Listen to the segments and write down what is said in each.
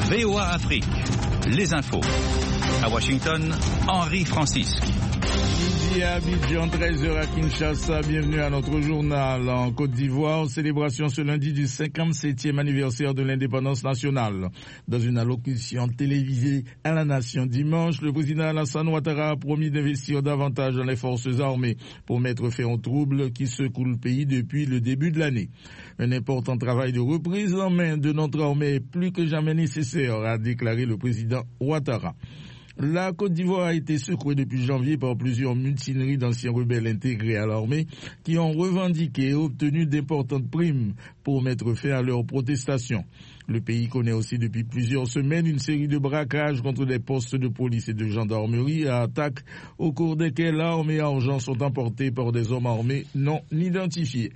VOA Afrique, les infos. À Washington, Henri Francisque. Midi à Abidjan, 13h à Kinshasa. Bienvenue à notre journal. En Côte d'Ivoire, célébration ce lundi du 57e anniversaire de l'indépendance nationale. Dans une allocution télévisée à la nation dimanche, le président Alassane Ouattara a promis d'investir davantage dans les forces armées pour mettre fin aux troubles qui secouent le pays depuis le début de l'année. Un important travail de reprise en main de notre armée est plus que jamais nécessaire, a déclaré le président Ouattara. La Côte d'Ivoire a été secouée depuis janvier par plusieurs mutineries d'anciens rebelles intégrés à l'armée qui ont revendiqué et obtenu d'importantes primes pour mettre fin à leurs protestations. Le pays connaît aussi depuis plusieurs semaines une série de braquages contre des postes de police et de gendarmerie à attaque au cours desquels armes et argent sont emportés par des hommes armés non identifiés.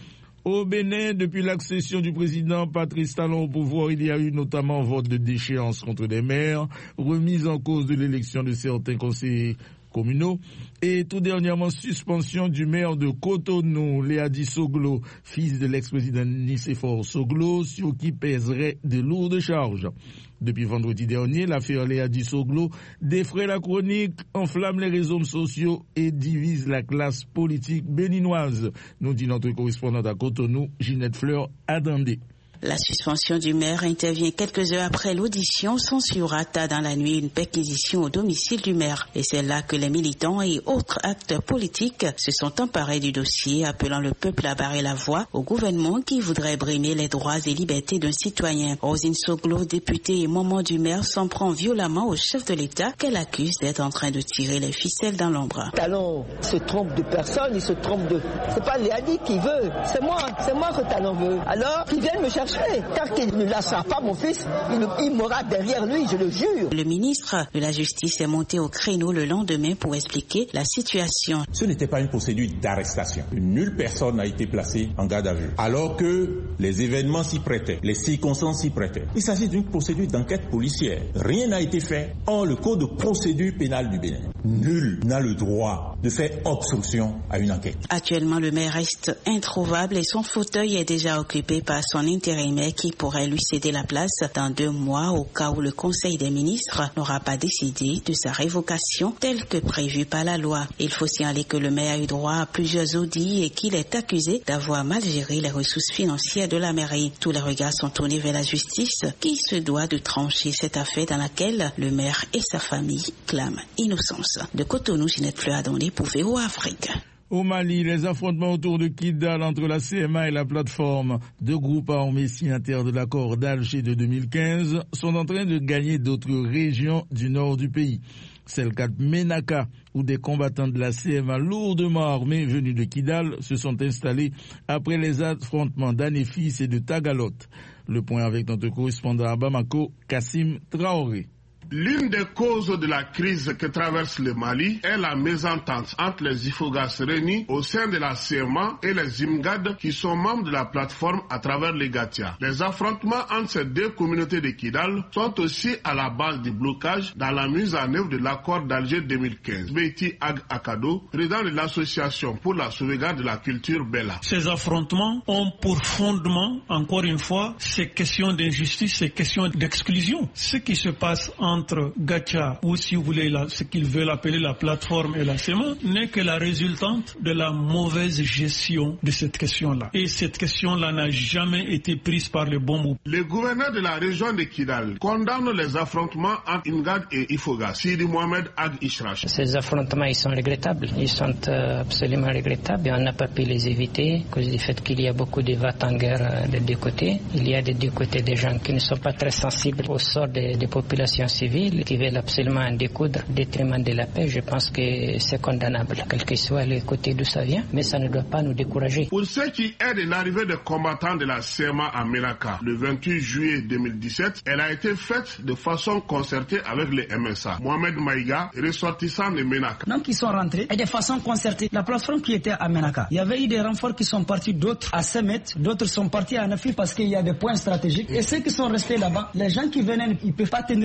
Au Bénin, depuis l'accession du président Patrice Talon au pouvoir, il y a eu notamment vote de déchéance contre des maires, remise en cause de l'élection de certains conseillers communaux et tout dernièrement suspension du maire de Cotonou, Léadi Soglo, fils de l'ex-président Nicéphore Soglo, sur qui pèserait de lourdes charges. Depuis vendredi dernier, l'affaire Léadi Soglo défraie la chronique, enflamme les réseaux sociaux et divise la classe politique béninoise, nous dit notre correspondante à Cotonou, Ginette Fleur Adandé. La suspension du maire intervient quelques heures après l'audition censurata dans la nuit une perquisition au domicile du maire. Et c'est là que les militants et autres acteurs politiques se sont emparés du dossier, appelant le peuple à barrer la voie au gouvernement qui voudrait brimer les droits et libertés d'un citoyen. Rosine Soglo, députée et maman du maire, s'en prend violemment au chef de l'État qu'elle accuse d'être en train de tirer les ficelles dans l'ombre. Talon se trompe de personne, il se trompe de... C'est pas Léadi qui veut, c'est moi que Talon veut. Alors, qu'il vienne me chercher. Car qu'il ne lâchera pas mon fils, il m'aura derrière lui, je le jure. Le ministre de la Justice est monté au créneau le lendemain pour expliquer la situation. Ce n'était pas une procédure d'arrestation. Nulle personne n'a été placée en garde à vue. Alors que les événements s'y prêtaient, les circonstances s'y prêtaient. Il s'agit d'une procédure d'enquête policière. Rien n'a été fait. Or, le code de procédure pénale du Bénin, nul n'a le droit de faire obstruction à une enquête. Actuellement, le maire reste introuvable et son fauteuil est déjà occupé par son intérimaire qui pourrait lui céder la place dans 2 mois au cas où le Conseil des ministres n'aura pas décidé de sa révocation telle que prévue par la loi. Il faut signaler que le maire a eu droit à plusieurs audits et qu'il est accusé d'avoir mal géré les ressources financières de la mairie. Tous les regards sont tournés vers la justice qui se doit de trancher cette affaire dans laquelle le maire et sa famille clament innocence. De Cotonou, Ginette Fleur Adondé pour VOA Afrique. Au Mali, les affrontements autour de Kidal entre la CMA et la plateforme de groupes armés signataires de l'accord d'Alger de 2015 sont en train de gagner d'autres régions du nord du pays. C'est le cas de Ménaka, où des combattants de la CMA lourdement armés venus de Kidal se sont installés après les affrontements d'Anefis et de Tagalot. Le point avec notre correspondant à Bamako, Kassim Traoré. L'une des causes de la crise que traverse le Mali est la mésentente entre les Ifogas réunis au sein de la CMA et les Imgad qui sont membres de la plateforme à travers les Gatia. Les affrontements entre ces deux communautés de Kidal sont aussi à la base du blocage dans la mise en œuvre de l'accord d'Alger 2015. Beiti Ag Akado, président de l'association pour la sauvegarde de la culture Bella. Ces affrontements ont pour fondement, encore une fois, ces questions d'injustice, ces questions d'exclusion. Ce qui se passe entre Gatia, ou si vous voulez ce qu'ils veulent appeler la plateforme et la CEMA, n'est que la résultante de la mauvaise gestion de cette question-là. Et cette question-là n'a jamais été prise par le bon bout. Le gouverneur de la région de Kidal condamne les affrontements entre Imgad et Ifoga, Sidi Mohamed Ag Ishrash. Ces affrontements, ils sont regrettables. Ils sont absolument regrettables et on n'a pas pu les éviter à cause du fait qu'il y a beaucoup de va-t-en-guerre des deux côtés. Il y a des deux côtés des gens qui ne sont pas très sensibles au sort des populations civiles qui veulent absolument en découdre au détriment de la paix. Je pense que c'est condamnable, quel que soit le côté d'où ça vient, mais ça ne doit pas nous décourager. Pour ce qui est de l'arrivée des combattants de la CMA à Ménaka, le 28 juillet 2017, elle a été faite de façon concertée avec les MSA. Mohamed Maïga, ressortissant de Ménaka. Donc ils sont rentrés et de façon concertée. La plateforme qui était à Ménaka, il y avait eu des renforts qui sont partis, d'autres à Semet, d'autres sont partis à Nafi parce qu'il y a des points stratégiques. Et ceux qui sont restés là-bas, les gens qui venaient, ils ne peuvent pas tenir le combat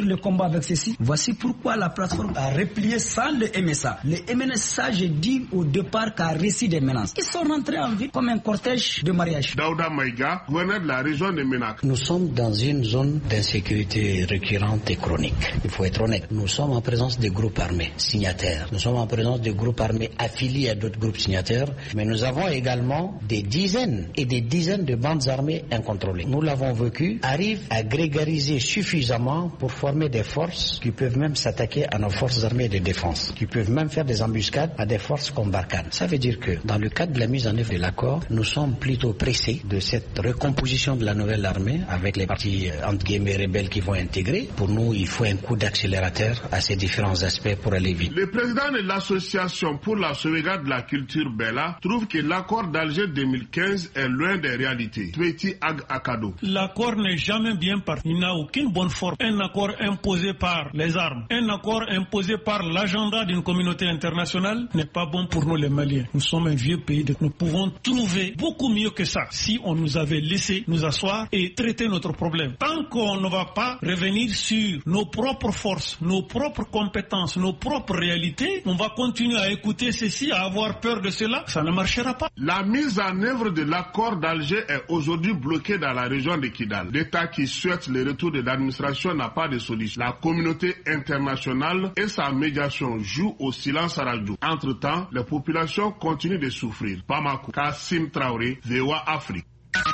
avec ceci. Voici pourquoi la plateforme a replié sans le MSA. Le MSA, j'ai dit au départ, qu'a réussi des menaces. Ils sont rentrés en ville comme un cortège de mariage. Daouda Maïga, gouverneur de la région de Ménac. Nous sommes dans une zone d'insécurité récurrente et chronique. Il faut être honnête. Nous sommes en présence de groupes armés signataires. Nous sommes en présence de groupes armés affiliés à d'autres groupes signataires. Mais nous avons également des dizaines et des dizaines de bandes armées incontrôlées. Nous l'avons vécu, arrive à grégariser suffisamment pour former des forces qui peuvent même s'attaquer à nos forces armées de défense, qui peuvent même faire des embuscades à des forces comme Barkhane. Ça veut dire que dans le cadre de la mise en œuvre de l'accord, nous sommes plutôt pressés de cette recomposition de la nouvelle armée avec les partis entre guillemets rebelles qui vont intégrer. Pour nous, il faut un coup d'accélérateur à ces différents aspects pour aller vite. Le président de l'association pour la sauvegarde de la culture Bella trouve que l'accord d'Alger 2015 est loin des réalités. Tweti Ag Akado. L'accord n'est jamais bien parti. Il n'a aucune bonne forme. Un accord imposé par les armes, un accord imposé par l'agenda d'une communauté internationale n'est pas bon pour nous les Maliens. Nous sommes un vieux pays. Nous pouvons trouver beaucoup mieux que ça si on nous avait laissé nous asseoir et traiter notre problème. Tant qu'on ne va pas revenir sur nos propres forces, nos propres compétences, nos propres réalités, on va continuer à écouter ceci, à avoir peur de cela. Ça ne marchera pas. La mise en œuvre de l'accord d'Alger est aujourd'hui bloquée dans la région de Kidal. L'État qui souhaite le retour de l'administration n'a pas de solution. La communauté internationale et sa médiation jouent au silence radio. Entre-temps, les populations continuent de souffrir. Bamako, Kassim Traoré, VOA Afrique.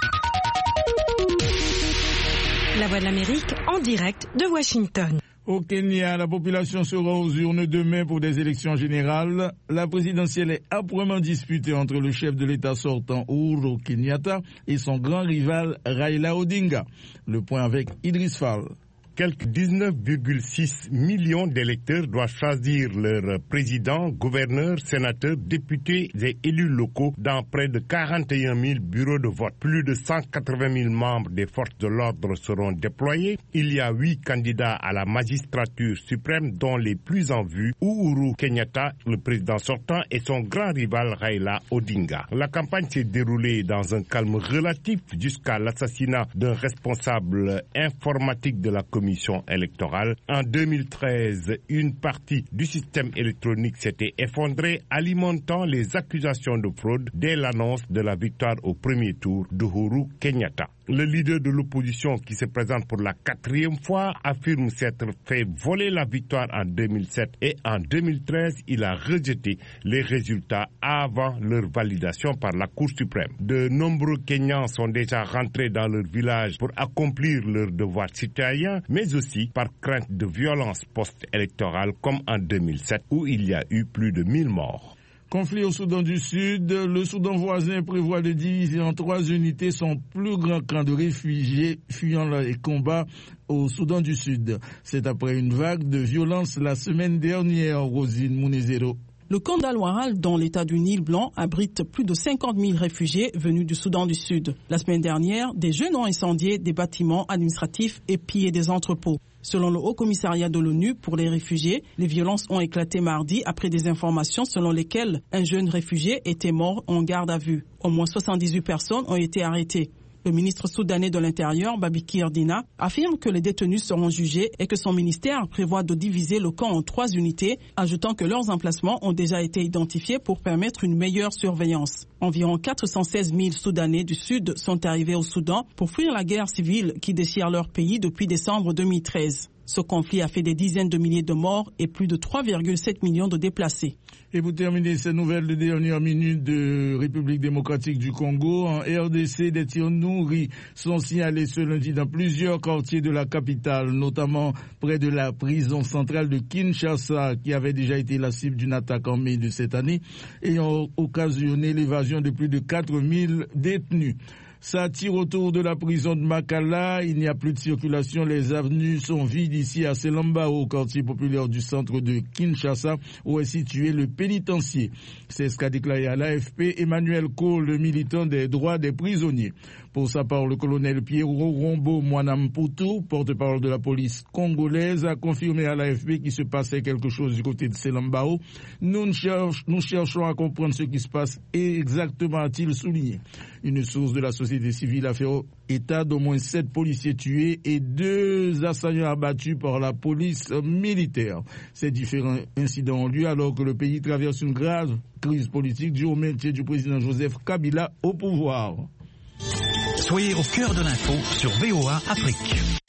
La Voix de l'Amérique en direct de Washington. Au Kenya, la population sera aux urnes demain pour des élections générales. La présidentielle est âprement disputée entre le chef de l'État sortant Uhuru Kenyatta et son grand rival Raila Odinga. Le point avec Idriss Fall. Quelques 19,6 millions d'électeurs doivent choisir leur président, gouverneur, sénateur, députés et élus locaux dans près de 41 000 bureaux de vote. Plus de 180 000 membres des forces de l'ordre seront déployés. Il y a 8 candidats à la magistrature suprême, dont les plus en vue, Uhuru Kenyatta, le président sortant, et son grand rival Raila Odinga. La campagne s'est déroulée dans un calme relatif jusqu'à l'assassinat d'un responsable informatique de la commission électorale. En 2013, une partie du système électronique s'était effondrée, alimentant les accusations de fraude dès l'annonce de la victoire au premier tour d'Uhuru Kenyatta. Le leader de l'opposition, qui se présente pour la 4e fois, affirme s'être fait voler la victoire en 2007 et en 2013, il a rejeté les résultats avant leur validation par la Cour suprême. De nombreux Kenyans sont déjà rentrés dans leur village pour accomplir leurs devoirs citoyens, mais aussi par crainte de violence post-électorale comme en 2007 où il y a eu plus de 1000 morts. Conflit au Soudan du Sud, le Soudan voisin prévoit de diviser en 3 unités son plus grand camp de réfugiés fuyant les combats au Soudan du Sud. C'est après une vague de violence la semaine dernière, Rosine Mounezero. Le camp d'Al-Waral, dans l'état du Nil blanc, abrite plus de 50 000 réfugiés venus du Soudan du Sud. La semaine dernière, des jeunes ont incendié des bâtiments administratifs et pillé des entrepôts. Selon le Haut-Commissariat de l'ONU pour les réfugiés, les violences ont éclaté mardi après des informations selon lesquelles un jeune réfugié était mort en garde à vue. Au moins 78 personnes ont été arrêtées. Le ministre soudanais de l'Intérieur, Babikir Dina, affirme que les détenus seront jugés et que son ministère prévoit de diviser le camp en 3 unités, ajoutant que leurs emplacements ont déjà été identifiés pour permettre une meilleure surveillance. Environ 416 000 Soudanais du Sud sont arrivés au Soudan pour fuir la guerre civile qui déchire leur pays depuis décembre 2013. Ce conflit a fait des dizaines de milliers de morts et plus de 3,7 millions de déplacés. Et pour terminer ces nouvelles de dernière minute de République démocratique du Congo, en RDC, des tirs nourris sont signalés ce lundi dans plusieurs quartiers de la capitale, notamment près de la prison centrale de Kinshasa, qui avait déjà été la cible d'une attaque en mai de cette année, ayant occasionné l'évasion de plus de 4000 détenus. Ça tire autour de la prison de Makala, il n'y a plus de circulation, les avenues sont vides ici à Selambao, quartier populaire du centre de Kinshasa, où est situé le pénitencier. C'est ce qu'a déclaré à l'AFP Emmanuel Cole, le militant des droits des prisonniers. Pour sa part, le colonel Pierrot Rombo Mwanamputu, porte-parole de la police congolaise, a confirmé à l'AFP qu'il se passait quelque chose du côté de Selambao. Nous cherchons à comprendre ce qui se passe exactement, a-t-il souligné. Une source de la société civile a fait état d'au moins 7 policiers tués et 2 assaillants abattus par la police militaire. Ces différents incidents ont lieu alors que le pays traverse une grave crise politique due au maintien du président Joseph Kabila au pouvoir. Soyez au cœur de l'info sur VOA Afrique.